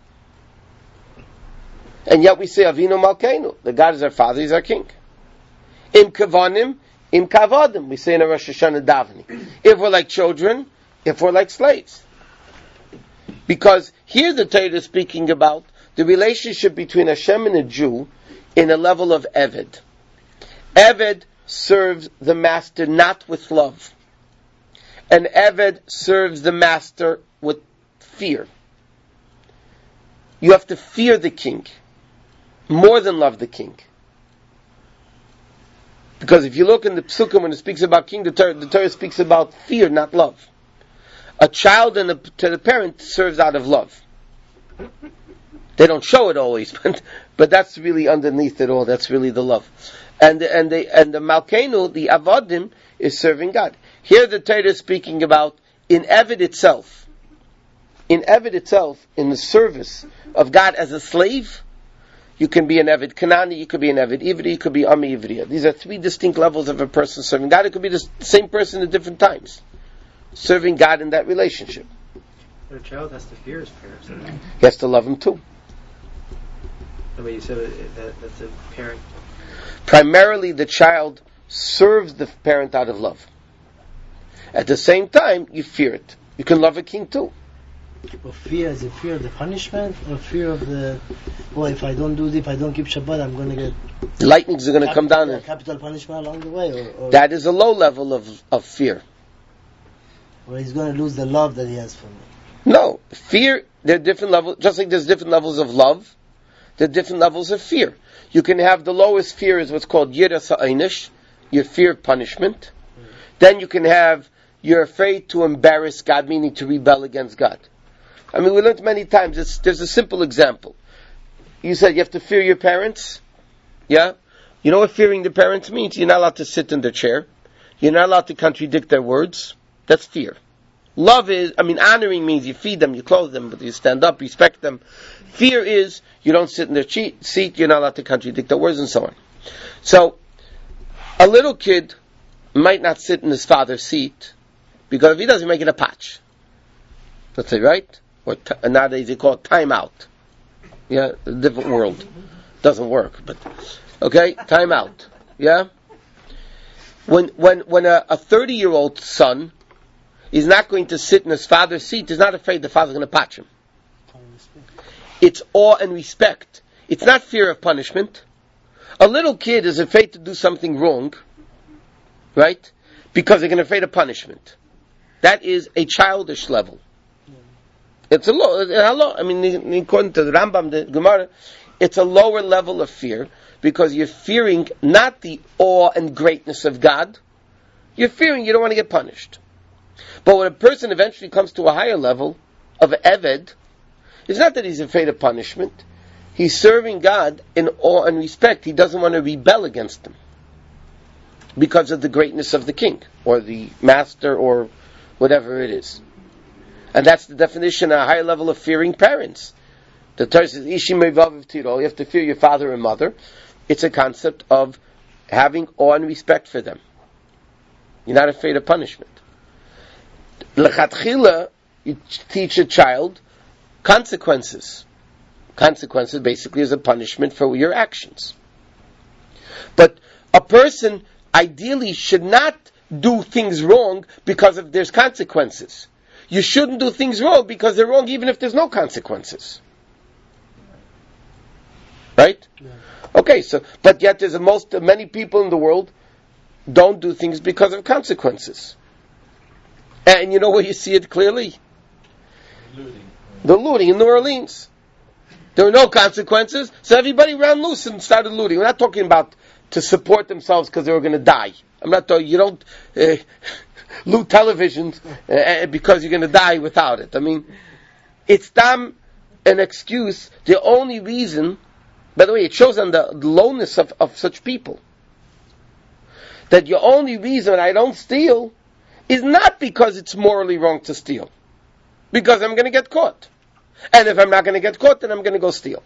And yet we say Avinu Malkeinu. The God is our Father, He's our King. Im Kavanim, Im Kavadim. We say in a Rosh Hashanah davening. If we're like children, if we're like slaves. Because here the Torah is speaking about the relationship between Hashem and a Jew in a level of Eved. Eved serves the master not with love. And Eved serves the master with fear. You have to fear the king more than love the king. Because if you look in the Psukim when it speaks about king, the Torah speaks about fear, not love. A child to the parent serves out of love. They don't show it always, but that's really underneath it all. That's really the love. And the Malkeinu, the Avodim, is serving God. Here the Torah is speaking about in Eved itself. In Eved itself, in the service of God as a slave, you can be an Eved Kanani, you could be an Eved Ivri, you could be Ami Ivriya. These are three distinct levels of a person serving God. It could be the same person at different times, serving God in that relationship. But a child has to fear his parents. He has to love him too. The way you said that's a parent. Primarily, the child serves the parent out of love. At the same time, you fear it. You can love a king too. Or fear, is it fear of the punishment, or fear of the, if I don't do this, if I don't keep Shabbat, I'm going to get... The lightnings are going to come down. Capital punishment along the way? Or that is a low level of fear. Or he's going to lose the love that he has for me. No. Fear, there are different levels, just like there's different levels of love, there are different levels of fear. You can have the lowest fear is what's called Yiras HaEinish, your fear of punishment. Then you can have, you're afraid to embarrass God, meaning to rebel against God. I mean, we learned many times, there's a simple example. You said you have to fear your parents. Yeah? You know what fearing the parents means? You're not allowed to sit in their chair. You're not allowed to contradict their words. That's fear. Love is, honoring means you feed them, you clothe them, but you stand up, respect them. Fear is, you don't sit in their seat, you're not allowed to contradict their words, and so on. So, a little kid might not sit in his father's seat, because if he does, he might get a patch. Let's say, right? Or nowadays they call it time out. Yeah, a different world. Doesn't work, but okay, time out. Yeah. When a 30-year-old son is not going to sit in his father's seat, he's not afraid the father's going to patch him. It's awe and respect. It's not fear of punishment. A little kid is afraid to do something wrong, right? Because they're going to afraid of punishment. That is a childish level. It's a low, according to the Rambam, the Gemara, it's a lower level of fear because you're fearing not the awe and greatness of God. You're fearing you don't want to get punished. But when a person eventually comes to a higher level of Eved, it's not that he's afraid of punishment. He's serving God in awe and respect. He doesn't want to rebel against him because of the greatness of the king or the master or whatever it is. And that's the definition of a higher level of fearing parents. The Torah says, Ishim Mevav Tiro, you have to fear your father and mother. It's a concept of having awe and respect for them. You're not afraid of punishment. L'chatchila, you teach a child consequences. Consequences basically is a punishment for your actions. But a person ideally should not do things wrong because there's consequences. You shouldn't do things wrong because they're wrong even if there's no consequences. Right? Yeah. Okay, but yet many people in the world don't do things because of consequences. And you know where you see it clearly? Looting. The looting in New Orleans. There were no consequences, so everybody ran loose and started looting. We're not talking about to support themselves because they were going to die. I'm not talking, you don't loot televisions because you're going to die without it. I mean, it's an excuse. The only reason, by the way, it shows on the lowness of such people, that the only reason I don't steal is not because it's morally wrong to steal, because I'm going to get caught. And if I'm not going to get caught, then I'm going to go steal.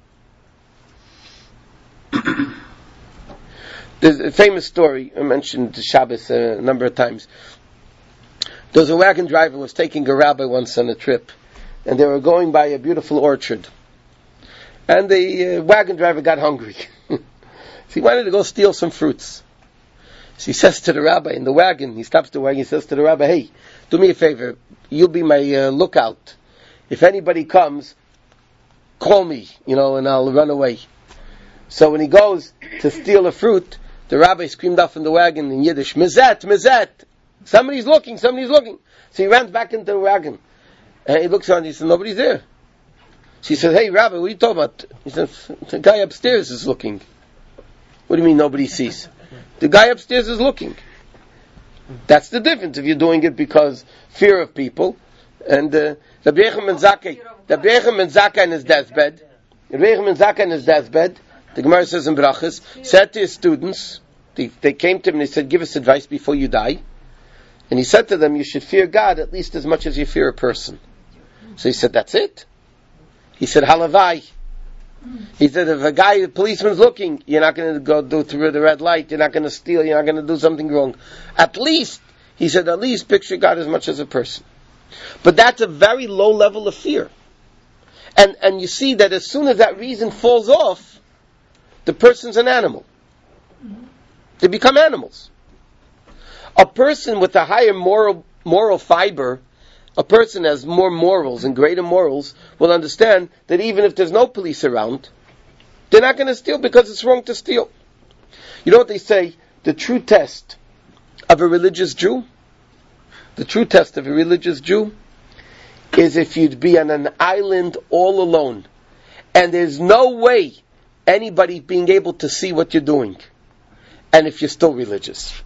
There's a famous story, I mentioned Shabbos a number of times. There was a wagon driver who was taking a rabbi once on a trip, and they were going by a beautiful orchard. And the wagon driver got hungry. So he wanted to go steal some fruits. So he says to the rabbi in the wagon, he stops the wagon, he says to the rabbi, hey, do me a favor, you'll be my lookout. If anybody comes, call me, and I'll run away. So when he goes to steal a fruit, the rabbi screamed out from the wagon in Yiddish, Mizet, Mizet! Somebody's looking! So he runs back into the wagon. And he looks around and he says, nobody's there. So he says, hey rabbi, what are you talking about? He says, the guy upstairs is looking. What do you mean nobody sees? The guy upstairs is looking. That's the difference if you're doing it because fear of people. And Rabbi Yechon ben Zakkai in his deathbed, the Gemara says in Brachas, said to his students, they came to him and they said, give us advice before you die. And he said to them, you should fear God at least as much as you fear a person. So he said, that's it. He said, halavai. He said, if a policeman's looking, you're not going to go through the red light, you're not going to steal, you're not going to do something wrong. At least picture God as much as a person. But that's a very low level of fear. And you see that as soon as that reason falls off, the person's an animal. They become animals. A person with a higher moral fiber, a person has more morals and greater morals, will understand that even if there's no police around, they're not going to steal because it's wrong to steal. You know what they say? The true test of a religious Jew is if you'd be on an island all alone, and there's no way anybody being able to see what you're doing, and if you're still religious.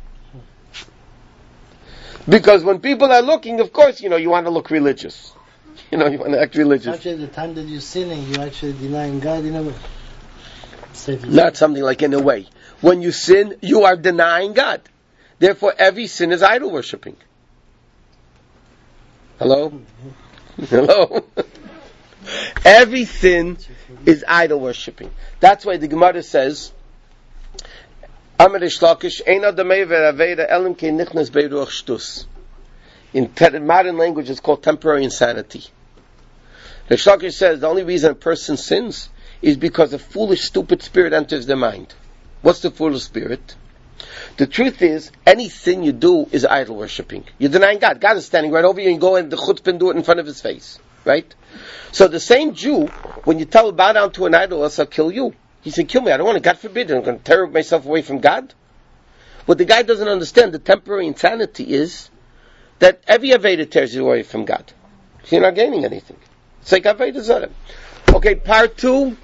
Because when people are looking, of course, you want to look religious. You want to act religious. Actually, the time that you're sinning, you're actually denying God in a way. Not something like in a way. When you sin, you are denying God. Therefore, every sin is idol worshipping. Hello? Hello? Every sin is idol worshipping. That's why the Gemara says, in modern language it's called temporary insanity. Rish Lakish says the only reason a person sins is because a foolish, stupid spirit enters their mind. What's the foolish spirit? The truth is, any sin you do is idol worshipping. You're denying God. God is standing right over you and you go and the chutzpah and do it in front of his face. Right? So the same Jew, when you tell him bow down to an idol, else I'll kill you. He said, kill me, I don't want to, God forbid, I'm going to tear myself away from God. What the guy doesn't understand, the temporary insanity is that every Aveda tears you away from God. So you're not gaining anything. It's like Aveda Zarah. Okay, part 2.